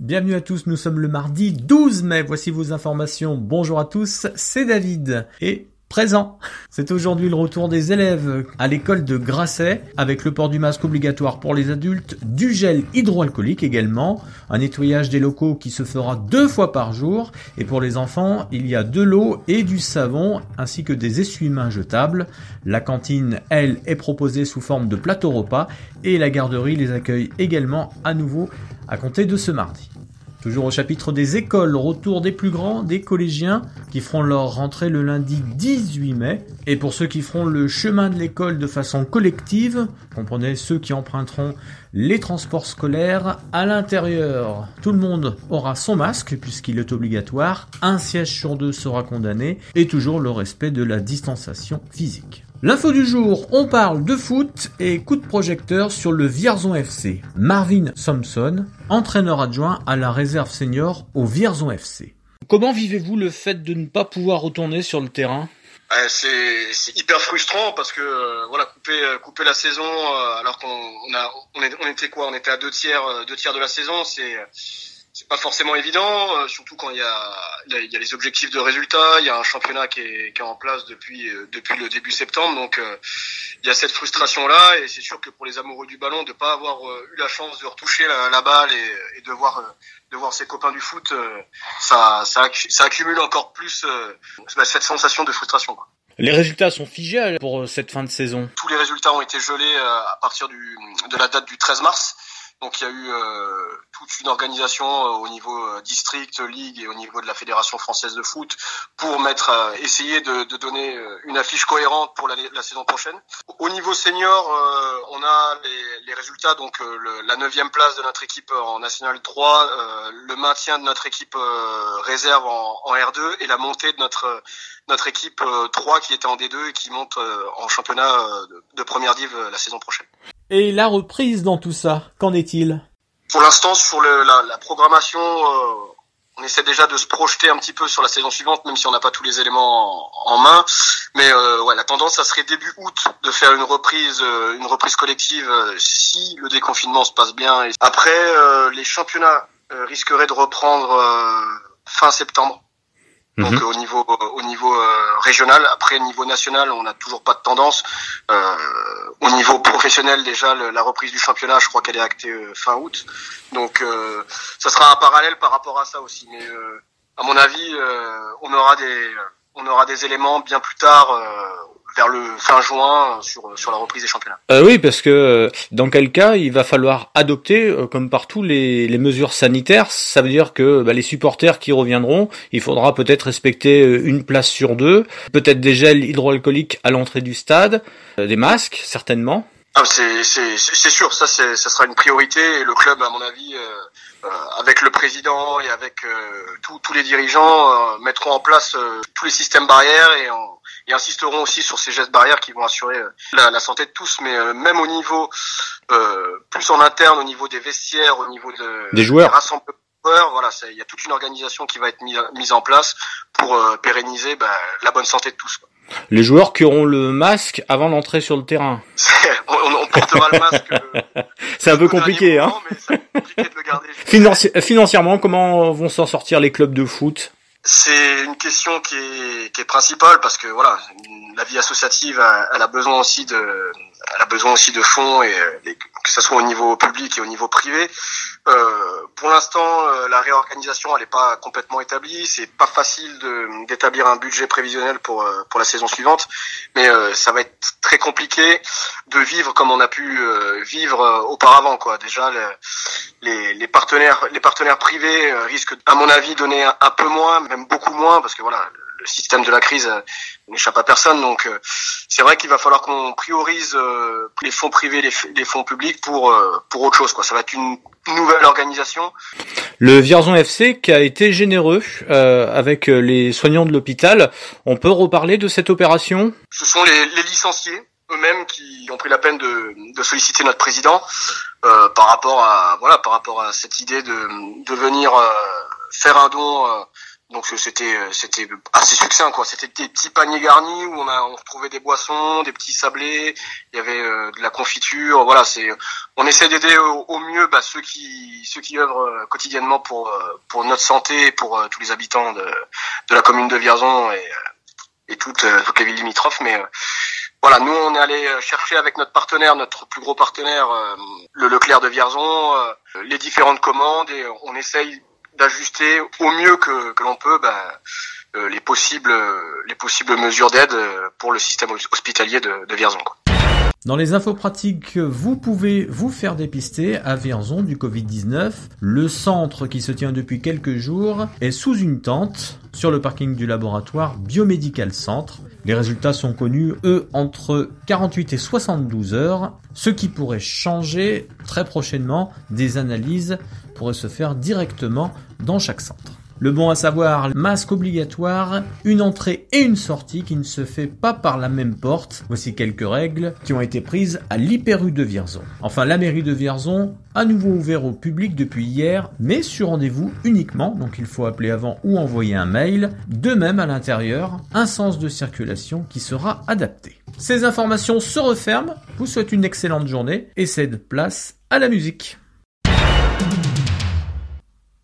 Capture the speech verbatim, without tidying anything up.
Bienvenue à tous, nous sommes le mardi douze mai, voici vos informations. Bonjour à tous, c'est David et présent. C'est aujourd'hui le retour des élèves à l'école de Grasset avec le port du masque obligatoire pour les adultes, du gel hydroalcoolique également, un nettoyage des locaux qui se fera deux fois par jour et pour les enfants, il y a de l'eau et du savon ainsi que des essuie-mains jetables. La cantine, elle, est proposée sous forme de plateau repas et la garderie les accueille également à nouveau à compter de ce mardi. Toujours au chapitre des écoles, retour des plus grands, des collégiens qui feront leur rentrée le lundi dix-huit mai. Et pour ceux qui feront le chemin de l'école de façon collective, comprenez ceux qui emprunteront les transports scolaires à l'intérieur. Tout le monde aura son masque puisqu'il est obligatoire, un siège sur deux sera condamné et toujours le respect de la distanciation physique. L'info du jour, on parle de foot et coup de projecteur sur le Vierzon F C. Marvin Thompson, entraîneur adjoint à la réserve senior au Vierzon F C. Comment vivez-vous le fait de ne pas pouvoir retourner sur le terrain ? Euh, c'est, c'est hyper frustrant parce que euh, voilà couper euh, couper la saison euh, alors qu'on on a on, est, on était quoi on était à deux tiers euh, deux tiers de la saison, c'est c'est pas forcément évident, euh, surtout quand il y a il y a les objectifs de résultats, il y a un championnat qui est qui est en place depuis euh, depuis le début septembre, donc euh, il y a cette frustration là et c'est sûr que pour les amoureux du ballon de pas avoir euh, eu la chance de retoucher la, la balle et, et de voir euh, de voir ses copains du foot, euh, ça ça ça accumule encore plus euh, cette sensation de frustration, quoi. Les résultats sont figés pour cette fin de saison. Tous les résultats ont été gelés euh, à partir du de la date du treize mars. Donc il y a eu euh, toute une organisation euh, au niveau euh, district, ligue et au niveau de la Fédération française de foot pour mettre, euh, essayer de, de donner euh, une affiche cohérente pour la, la saison prochaine. Au niveau senior, euh, on a les, les résultats, donc euh, le, la neuvième place de notre équipe en National trois, euh, le maintien de notre équipe euh, réserve en, en R deux et la montée de notre notre équipe euh, trois qui était en D deux et qui monte euh, en championnat euh, de, de première div euh, la saison prochaine. Et la reprise dans tout ça, qu'en est-il ? Pour l'instant, sur le, la, la programmation, euh, on essaie déjà de se projeter un petit peu sur la saison suivante, même si on n'a pas tous les éléments en, en main. Mais euh, ouais, la tendance, ça serait début août de faire une reprise, euh, une reprise collective euh, si le déconfinement se passe bien. Et après, euh, les championnats euh, risqueraient de reprendre euh, fin septembre. Donc mmh. au niveau au niveau euh, régional. Après niveau national, on n'a toujours pas de tendance. Euh, au niveau professionnel, déjà le, la reprise du championnat, je crois qu'elle est actée euh, fin août. Donc euh, ça sera un parallèle par rapport à ça aussi. Mais euh, à mon avis, euh, on aura des on aura des éléments bien plus tard. Euh, vers le fin juin sur sur la reprise des championnats. Euh, oui, parce que dans quel cas il va falloir adopter, euh, comme partout, les, les mesures sanitaires. Ça veut dire que bah, les supporters qui reviendront, il faudra peut-être respecter une place sur deux, peut-être des gels hydroalcooliques à l'entrée du stade, euh, des masques certainement. Ah, c'est c'est c'est sûr, ça c'est ça sera une priorité et le club, à mon avis, euh, euh, avec le président et avec euh, tous tous les dirigeants euh, mettront en place euh, tous les systèmes barrières et en et insisteront aussi sur ces gestes barrières qui vont assurer euh, la, la santé de tous, mais euh, même au niveau euh, plus en interne, au niveau des vestiaires, au niveau de, des joueurs, des rassemblements, voilà, il y a toute une organisation qui va être mise, mise en place pour euh, pérenniser bah, la bonne santé de tous, quoi. Les joueurs qui auront le masque avant l'entrée sur le terrain. on, on portera le masque. Euh, c'est un peu compliqué, hein. Moment, mais c'est compliqué de le garder. Financi- financièrement, comment vont s'en sortir les clubs de foot ? C'est une question qui est, qui est principale parce que voilà, la vie associative, elle a besoin aussi de, elle a besoin aussi de fonds et, et que ce soit au niveau public et au niveau privé. Euh, pour l'instant, euh, la réorganisation, elle n'est pas complètement établie. C'est pas facile de, d'établir un budget prévisionnel pour euh, pour la saison suivante, mais euh, ça va être très compliqué de vivre comme on a pu euh, vivre euh, auparavant, quoi. Déjà, le, les, les partenaires, les partenaires privés euh, risquent, à mon avis, donner un, un peu moins, même beaucoup moins, parce que voilà, le système de la crise euh, n'échappe à personne. Donc, euh, c'est vrai qu'il va falloir qu'on priorise euh, les fonds privés, les, les fonds publics pour euh, pour autre chose, quoi. Ça va être une nouvelle organisation. Le Vierzon F C qui a été généreux euh, avec les soignants de l'hôpital. On peut reparler de cette opération ? Ce sont les, les licenciés eux-mêmes qui ont pris la peine de, de solliciter notre président euh, par rapport à voilà par rapport à cette idée de de venir euh, faire un don euh, Donc c'était c'était assez succinct quoi. C'était des petits paniers garnis où on a on retrouvait des boissons, des petits sablés, il y avait euh, de la confiture. Voilà, c'est on essaie d'aider au, au mieux bah, ceux qui ceux qui œuvrent quotidiennement pour pour notre santé et pour euh, tous les habitants de de la commune de Vierzon et et toutes euh, toutes les villes limitrophes. Mais euh, voilà, nous on est allé chercher avec notre partenaire, notre plus gros partenaire, euh, le Leclerc de Vierzon, euh, les différentes commandes et on essaye d'ajuster au mieux que, que l'on peut bah, euh, les possibles les possibles mesures d'aide pour le système hospitalier de, de Vierzon, quoi. Dans les infos pratiques, vous pouvez vous faire dépister à Vierzon du covid dix-neuf. Le centre qui se tient depuis quelques jours est sous une tente sur le parking du laboratoire Biomédical Centre. Les résultats sont connus, eux, entre quarante-huit et soixante-douze heures, ce qui pourrait changer très prochainement. Des analyses pourraient se faire directement dans chaque centre. Le bon à savoir, masque obligatoire, une entrée et une sortie qui ne se fait pas par la même porte. Voici quelques règles qui ont été prises à l'Hyper-U de Vierzon. Enfin, la mairie de Vierzon, à nouveau ouvert au public depuis hier, mais sur rendez-vous uniquement, donc il faut appeler avant ou envoyer un mail. De même, à l'intérieur, un sens de circulation qui sera adapté. Ces informations se referment, vous souhaite une excellente journée et cède place à la musique.